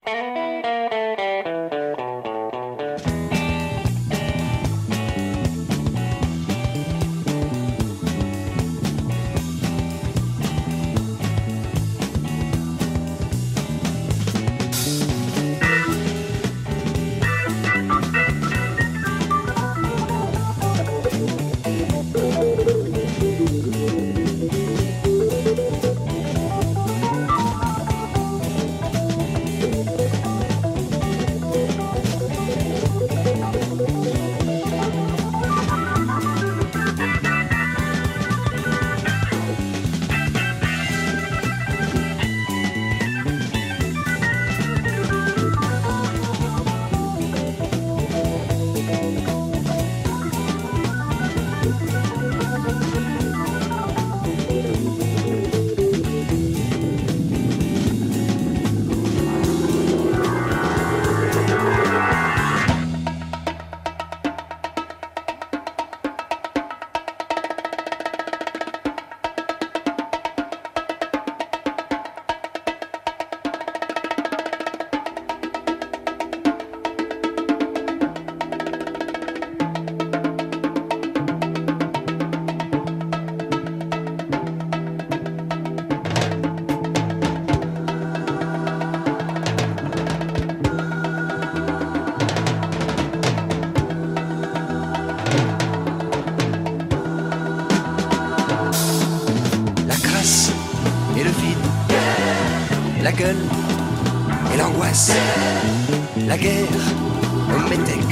La gueule et l'angoisse, la guerre au métèque.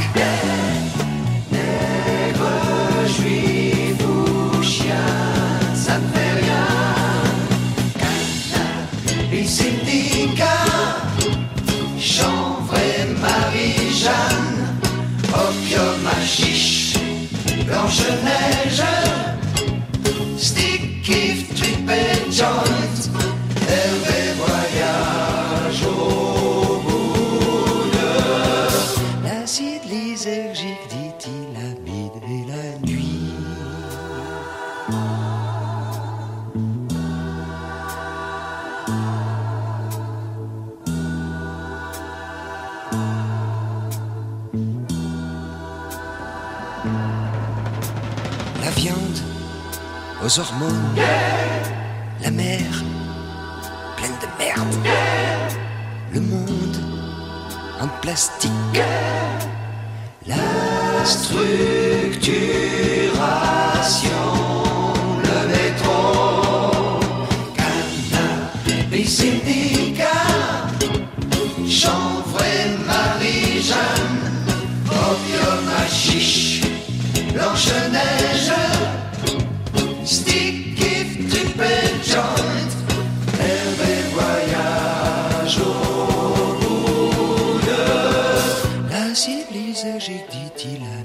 Nègre, juif ou chien, ça ne fait rien. Cannabis indica, chanvre et Marie-Jeanne, opium hachiche, Blanche-Neige, stick, if, trip et joint, Hervé voyage au bout de l'acide lysergique, dit-il, l'amide et la nuit. La viande aux hormones, la mer pleine de merde, le monde en plastique, la structuration, le métro, cannabis indica, chanvre et Marie-Jeanne, opium hachiche, Blanche-Neige, stick, if, trip et joint, Hervé voyage au bout de l'acide lysergique, dit-il.